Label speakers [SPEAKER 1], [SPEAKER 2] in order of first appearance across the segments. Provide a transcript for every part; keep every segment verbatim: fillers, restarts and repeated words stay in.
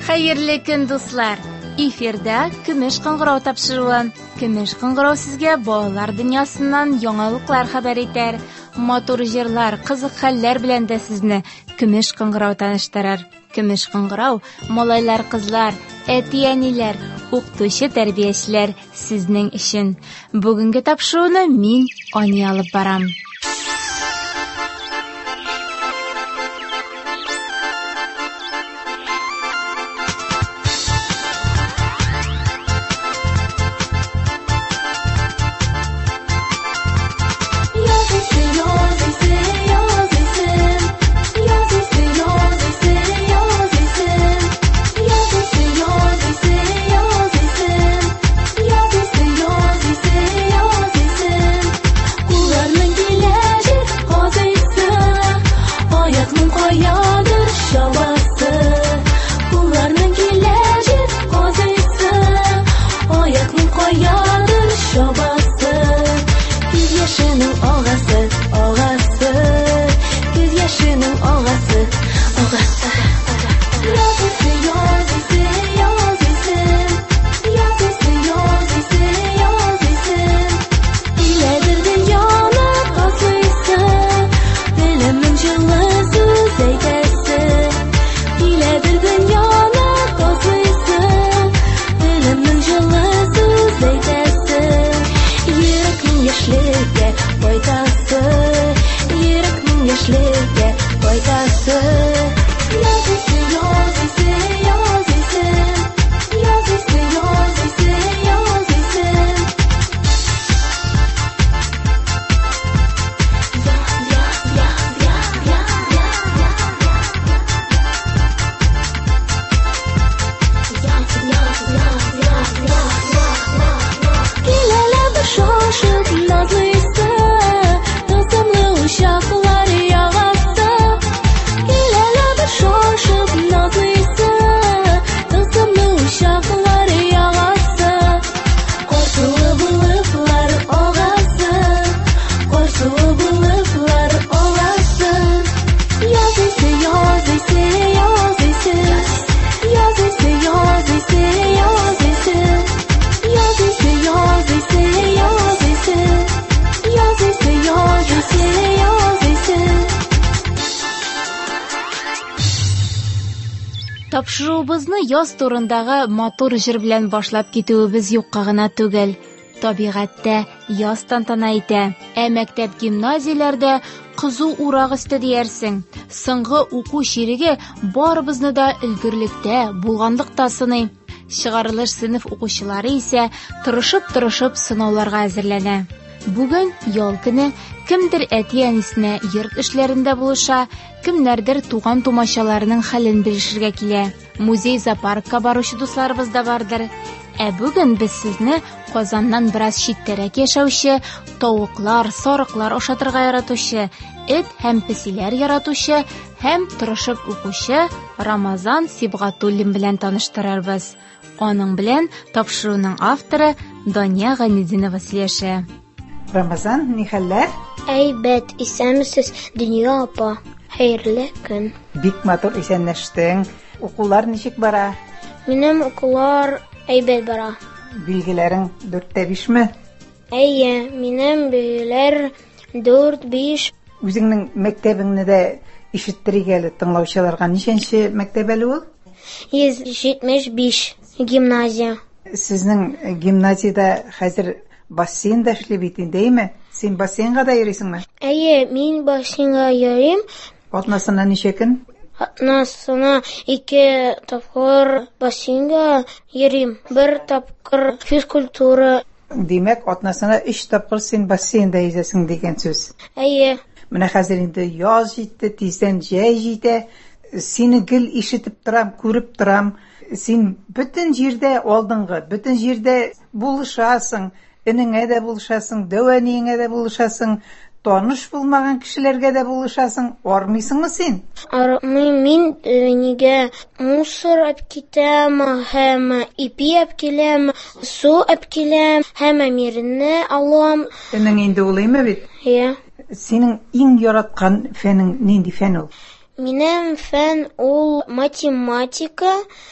[SPEAKER 1] Хәерле көн, дуслар! Эфирда Көмеш кыңгырау тапшыруын. Көмеш кыңгырау сезгә балалар дөньясыннан яңалыклар хәбәр итәр. Матур җырлар, кызык хәлләр белән дә сезне Көмеш кыңгырау таныштырыр. Көмеш кыңгырау малайлар, кызлар, әти-әниләр, укытучы, тәрбиячеләр сезнең өчен. Бүгенге тапшыруны мин Ани алып барам. Тапшыруыбызны яз турындагы матур җыр белән башлап китүебез юкка гына түгел. Табигатьтә яз тантана итә. Ә мәктәп гимназияләрдә кызу урак өсте диярсең. Соңгы уку чириге барыбызны да өлгерлектә, булганлыкта сыный. Чыгарылыш сыйныф укучылары исә тырышып-тырышып сынауларга әзерләнә. Бүген ял көне, кемдер әти-әнисенә йорт эшләрендә булыша, кемнәрдер туган тумачаларының хәлен белешергә килә. Музей, зоопаркка баручы дусларыбыз да бардыр. Ә бүген без сезне Казаннан бераз читтәрәк яшәүче, тавыклар, сарыклар ашатырга яратучы, эт һәм песиләр яратучы һәм тырышып укучы Рамазан Сибгатуллин белән таныштырырбыз. Аның белән тапшыруның авторы Дания Гайнетдинова сөйләшә.
[SPEAKER 2] Рамазан, ни хәлләр?
[SPEAKER 3] Әйбәт, исәнмесез, Дөнья апа. Хәерле көн.
[SPEAKER 2] Бик матур исәнләштең. Укулар ничек бара?
[SPEAKER 3] Минем укулар әйбәт бара.
[SPEAKER 2] Билгеләрең дүрттә бишме?
[SPEAKER 3] Әйе, минем билгеләр дүрт биш.
[SPEAKER 2] Үзеңнең мәктәбеңне дә ишеттерик әле тыңлаучыларга. Ничәнче мәктәп әле ул?
[SPEAKER 3] йөз җитмеш биш гимназия.
[SPEAKER 2] Сезнең гимназиядә хәзер бассейн да эшли бит инде, Син бассейнга да йөрисеңме?
[SPEAKER 3] Әйе, мин бассейнга йөрим.
[SPEAKER 2] Атнасына ничә көн?
[SPEAKER 3] Атнасына ике тапкыр бассейнга йөрим. Бер тапкыр физкультура.
[SPEAKER 2] Димәк, атнасына өч тапкыр син бассейнда yüзәсең дигән сүз.
[SPEAKER 3] Әйе.
[SPEAKER 2] Менә хәзер инде яз җитте, тиздән җәй җитә. Сине гел ишетеп торам, күреп торам. Син бөтен җирдә алдыңгы, бөтен җирдә булышасың. Энеңә дә булышасың, дәвәниеңә дә булышасың, таныш булмаган кешеләргә дә булышасың. Армыйсыңмы син?
[SPEAKER 3] Армыйм, мин нигә мусор алып китәм, һәм ипи алып киләм, су алып киләм, һәм мирне алам.
[SPEAKER 2] Энең инде улыймы бит?
[SPEAKER 3] Иә.
[SPEAKER 2] Синең иң яраткан фәнең нинди фән ул?
[SPEAKER 3] Минем фән ул математика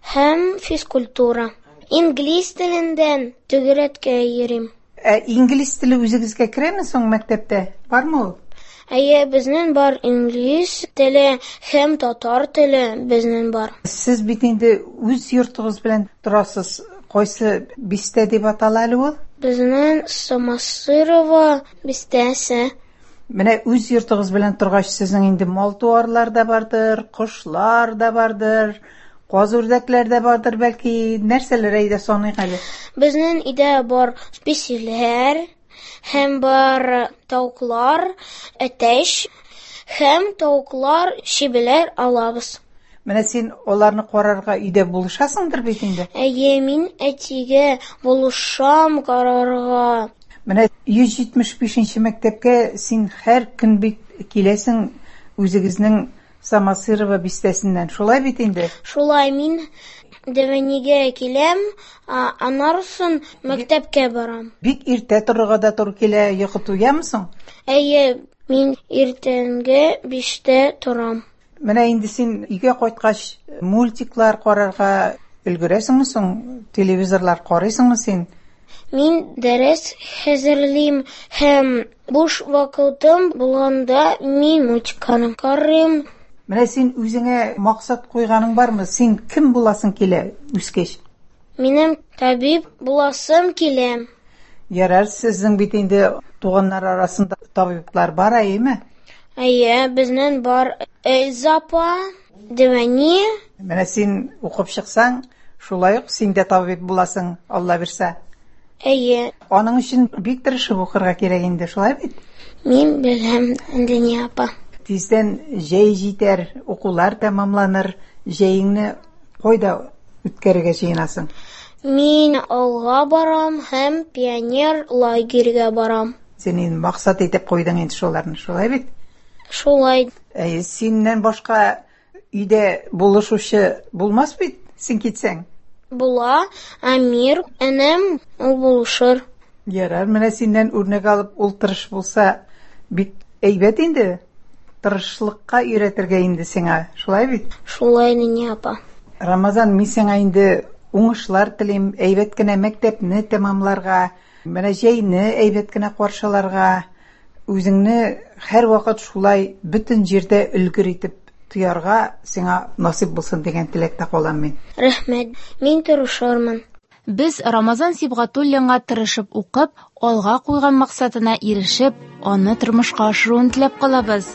[SPEAKER 3] һәм физкультура. Инглиз телендән төгәрәткә йөрим.
[SPEAKER 2] Ә инглиз теле үзегезгә керәме соң мәктәптә? Бармы ул?
[SPEAKER 3] Әйе, безнең бар инглиз теле һәм татар теле безнең бар.
[SPEAKER 2] Сез бит инде үз йортыгыз белән торасыз. Кайсы бистә дип атала әле ул?
[SPEAKER 3] Безнең Самосырова бистәсе.
[SPEAKER 2] Менә үз йортыгыз белән торгач, сезнең инде мал-туарлар да бардыр, кошлар да бардыр, каз-үрдәкләр дә бардыр, бәлки нәрсәләр әйдә саныйк әле?
[SPEAKER 3] Безнең өйдә бар спесиләр, һәм бар тавыклар, әтәч, һәм тавыклар чебеләр алабыз.
[SPEAKER 2] Менә син аларны карарга өйдә булышасыңдыр бит инде.
[SPEAKER 3] Әйе, мин әтигә булышам карарга.
[SPEAKER 2] Менә йөз җитмеш бишенче мәктәпкә син һәр көн бит киләсең үзегезнең Самосырова бистәсеннән. Шулай бит инде?
[SPEAKER 3] Шулай, мин дәвәнигә киләм, аннан мәктәпкә барам.
[SPEAKER 2] Бик иртә торырга да туры килә, йокы туямысың?
[SPEAKER 3] Әйе, мин иртәнге биштә торам.
[SPEAKER 2] Менә инде син өйгә кайткач мультиклар карарга өлгерәсеңме соң? Телевизорлар карыйсыңмы син?
[SPEAKER 3] Мин дәрес хәзерлим һәм буш вакытым булганда мин мультиканы карыйм.
[SPEAKER 2] Менә син үзеңә максат куйганың бармы? Син кем буласың килә үскәч?
[SPEAKER 3] Минем табиб буласым килә.
[SPEAKER 2] Ярар, сезнең бит инде туганнар арасында табиблар бар, әйеме?
[SPEAKER 3] Әйе, безнең бар Эльзапа, Дәвәни.
[SPEAKER 2] Менә син укып чыксаң, шулай ук син дә табиб буласың, Алла бирсә.
[SPEAKER 3] Әйе.
[SPEAKER 2] Аның өчен бик тырышып укырга кирәк инде, шулай бит?
[SPEAKER 3] Мин беләм, Дәния апа.
[SPEAKER 2] Тиздән җәй җитәр, укулар тәмамланыр, җәйеңне кайда үткәрергә җыенасың?
[SPEAKER 3] Мин алга барам һәм пионер лагерьгә барам.
[SPEAKER 2] Син инде максат итеп куйдың инде шуларны, шулай бит?
[SPEAKER 3] Шулай.
[SPEAKER 2] Әй, синнән башка өйдә булышучы булмас бит, син китсәң?
[SPEAKER 3] Була, Амир, энем, ул булышыр.
[SPEAKER 2] Ярар, менә синнән үрнәк алып ул тырыш булса, бик әйбәт инде. Тырышлыкка өйрәтергә инде сиңа, шулай бит?
[SPEAKER 3] Шулай, Дәния апа.
[SPEAKER 2] Рамазан, мин сиңа инде уңышлар телим, әйбәт кенә мәктәпне тәмамларга, менә җәйне әйбәт кенә каршыларга, үзеңне һәр вакыт шулай бөтен җирдә өлгер итеп туярга сиңа насип булсын дигән теләктә калам мин.
[SPEAKER 3] Рәхмәт, мин тырышырмын.
[SPEAKER 1] Без Рамазан Сибгатуллинга тырышып укып, алга куйган максатына ирешеп, аны тормышка ашыруын теләп калабыз.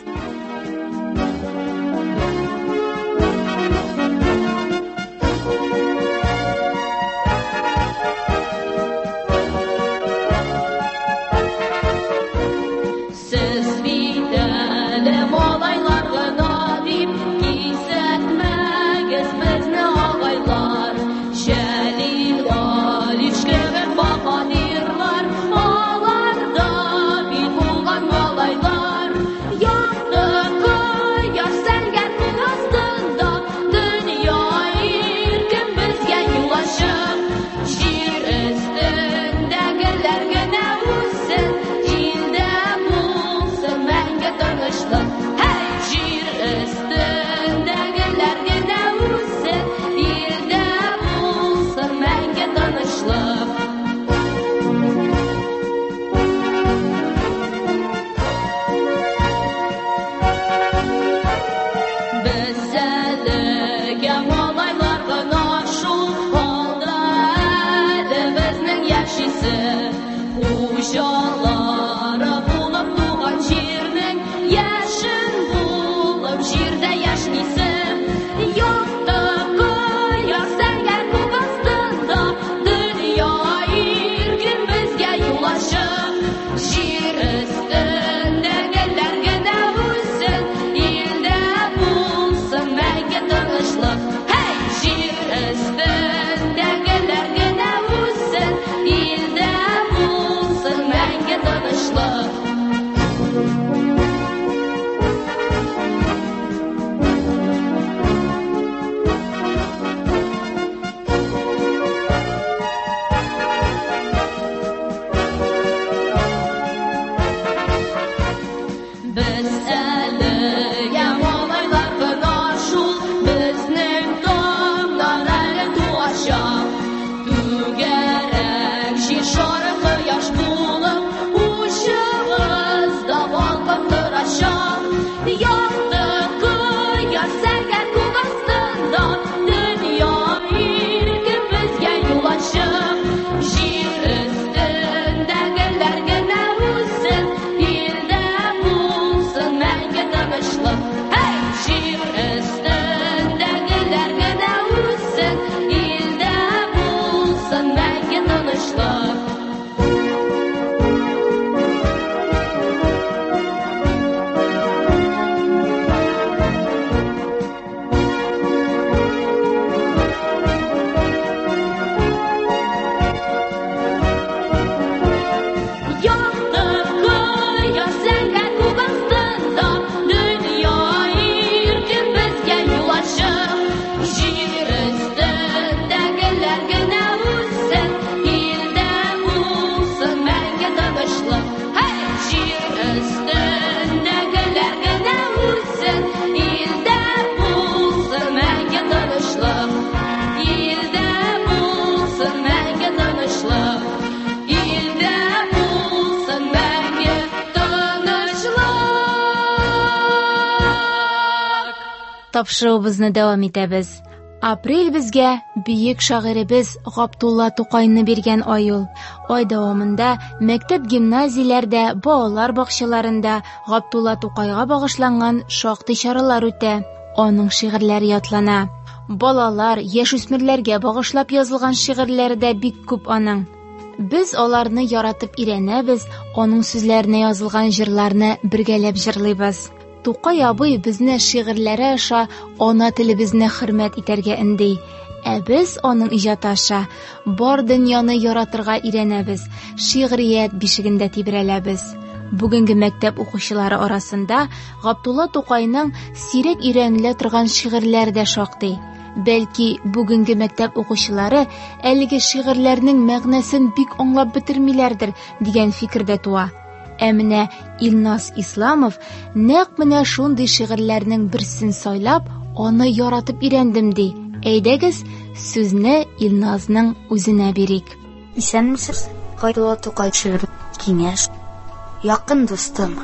[SPEAKER 1] Тапшыруыбызны дәвам итәбез. Апрель безгә бөек шагыйребез Габдулла Тукайны биргән ай ул. Ай дәвамында мәктәп гимназияләрдә, балалар бакчаларында Габдулла Тукайга багышланган шактый чаралар үтә. Аның шигырьләре ятлана. Балалар, яшүсмерләргә багышлап язылган шигырьләре дә бик күп аның. Без аларны яратып өйрәнәбез, аның сүзләренә язылган җырларны бергәләп җырлыйбыз. Тукай абый безне шигырьләре аша ана телебезне хөрмәт итәргә инди. Ә без аның иҗаты аша бар дөньяны яратырга өйрәнәбез, шигърият бишегендә тибрәләбез. Бүгенге мәктәп укучылары арасында Габдулла Тукайның сирәк өйрәнелә торган шигырьләре дә шактый. Бәлки, бүгенге мәктәп укучылары әлеге шигырьләрнең мәгънәсен бик аңлап бетермиләрдер дигән фикердә туа. Ә менә Илназ Исламов нәкъ менә шундый шигырьләрнең берсен сайлап, аны яратып өйрәндем ди. Әйдәгез, сүзне Илназның үзенә бирик.
[SPEAKER 4] Исәнмесез? Габдулла Тукай шигырь. Киңәш. Якын дустым,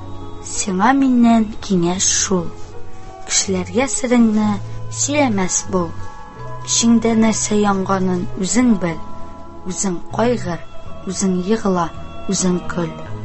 [SPEAKER 4] сиңа миннән киңәш шул. Кешеләргә сереңне сөйләмәс бул. Эчеңдә нәрсә янганын үзең бел. Үзең кайгыр, үзең егыла, үзең көл.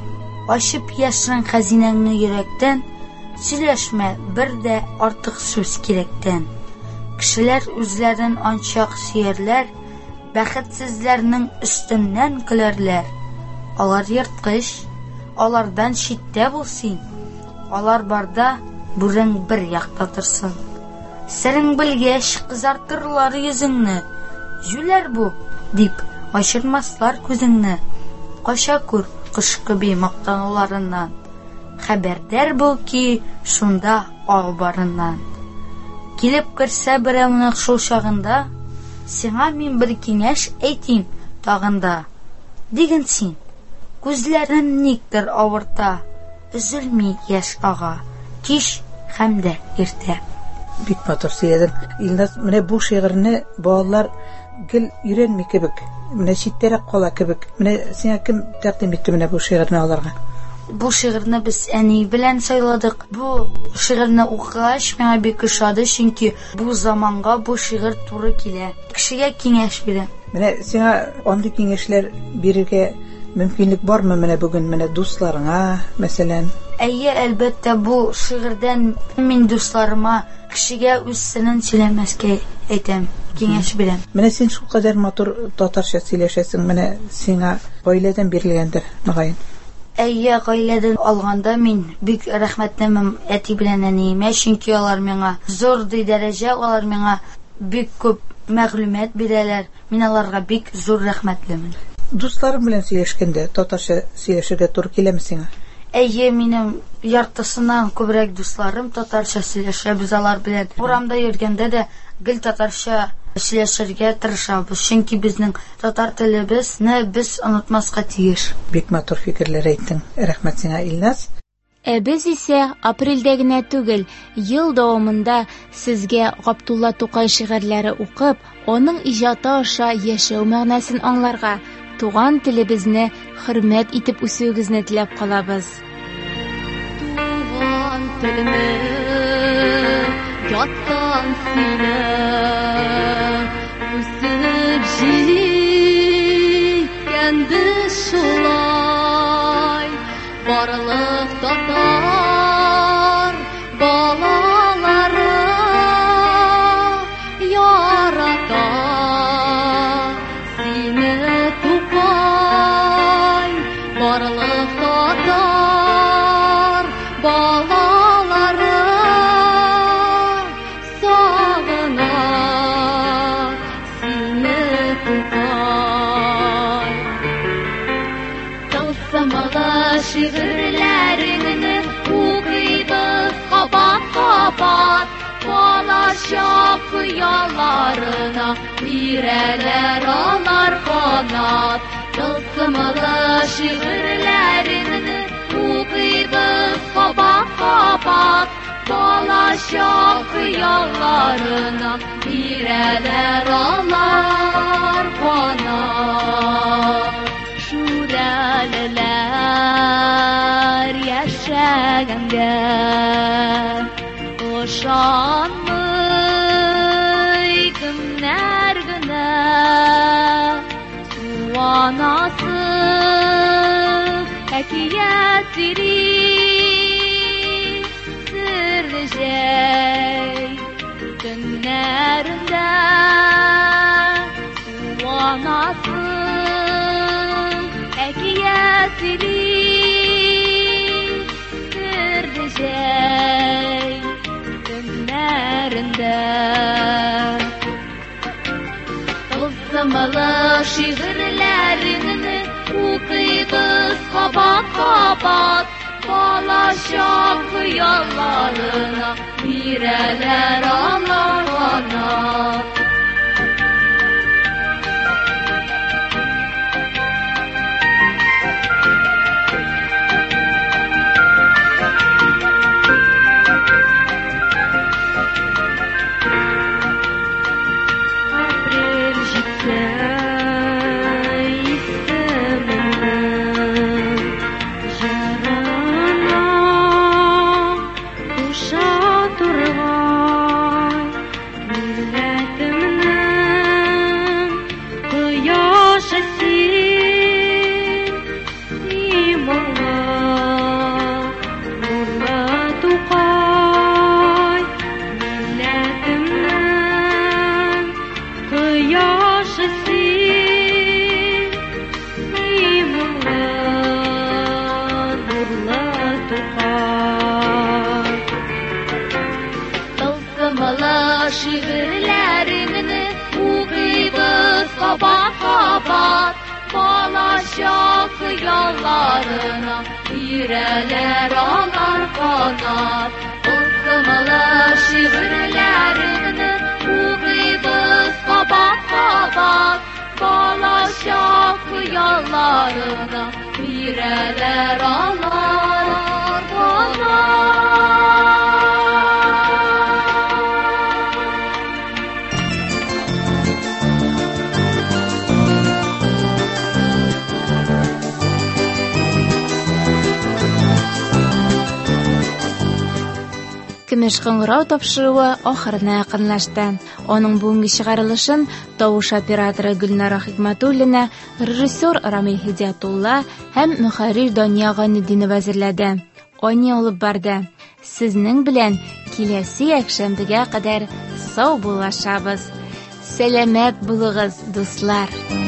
[SPEAKER 4] Ачып яшьрең хәзинәңне йөрәктән, сөйләшмә бер дә артык сүз кирәктән. Кешеләр үзләрен анчак сөярләр, бәхетсезләрнең өстеннән көләрләр. Алар йырткыч, алардан читтә булсын. Алар барда бүрең бер якта торсын. Серең белгәч кызартырлар йөзеңне. Жүләр бу, дип ачырмаслар күзеңне. Кача күр кыш кеби мактануларыннан. Хәбәрдар бул ки шунда аг барыннан. Килеп керсә берәүнең шул чагында, сиңа мин бер киңәш әйтим тагында. Диген син, күзләрен никтер авырта, өзелми яшь ага, кич һәм дә иртә.
[SPEAKER 2] Бик матур сөйләдең. Илназ, менә бу шигырьне балалар гел өйрәнми кебек, менә читтәрәк кала кебек. Менә сиңа кем тәкъдим итте менә бу шигырьне аларга?
[SPEAKER 4] Бу шигырьне без әни белән сайладык. Бу шигырьне укыгач миңа бик ошады, чөнки бу заманга бу шигырь туры килә. Кешегә киңәш бирә.
[SPEAKER 2] Менә сиңа андый киңәшләр бирергә мөмкинлек бармы менә бүген менә дусларыңа, мәсәлән?
[SPEAKER 4] Әйе, әлбәттә, бу шигырьдән мин дусларыма кешегә үз сынын сөйләмәскә әйтәм, киңәш бирәм.
[SPEAKER 2] Менә син шул кадәр матур татарча сөйләшәсең, менә сиңа гаиләдән бирелгәндер, мөгаен.
[SPEAKER 4] Әйе, гаиләдән алганда мин бик рәхмәтлемен әти белән әниемә, чөнки алар миңа зур дәрәҗә, алар миңа бик күп мәгълүмат бирәләр. Мин аларга бик зур рәхмәтлемен.
[SPEAKER 2] Дусларым белән сөйләшкәндә татарча сөйләшергә туры киләме сиңа?
[SPEAKER 4] Әйе, минем яртысыннан күбрәк дусларым татарча сөйләшә. Без алар белән урамда йөргәндә дә гел татарча сөйләшергә тырышабыз, чөнки безнең татар телебезне без онытмаска тиеш.
[SPEAKER 2] Бик матур фикерләр әйттең. Рәхмәт сиңа, Илназ.
[SPEAKER 1] Ә без исә апрельдә генә түгел, ел дәвамында сезгә Габдулла Тукай шигырьләре укып, аның иҗаты аша яшәү мәгънәсен аңларга, туган телебезне хөрмәт итеп үсүегезне теләп калабыз. Туган телне яттан сөйлә, үсеп җиткәнде шулай, барлык татар балалары ярата сине, Тукай, барлык татар балалары сагына сине, Тукай. Тылсымлы шигырьләреңне укыйбыз кабат-кабат, балачак хыялларына бирәләр алар канат. Тылсымлы шигырьләреңне укыйбыз кабат-кабат, балачак хыялларына бирәләр алар канат. Шүрәлеләр яшәгәнгә ышан анасы әкият сөйли серле җәй төннәрендә су анасы әкият сөйли серле җәй төннәрендә Тылсымлы шигырьләрен укыйбыз кабат-кабат балачак хыялларына бирәләр алар канат Шигырьләрен укыйбыз кабат-кабат балачак хыялларына бирәләр алар канат Тылсымлы шигырьләрен укыйбыз кабат-кабат балачак хыялларына бирәләр алар канат Көмеш кыңгырау тапшыруы ахырына якынлашты. Аның бүгенге чыгарылышын тавыш операторы Гөлнара Хикмәтуллина, режиссер Рамил Хидиятулла һәм мөхәррир Дания Ганиетдинова әзерләде. Ани алып барды. Сезнең белән киләсе якшәмбегә кадәр сау булашабыз. Сәламәт булыгыз, дуслар.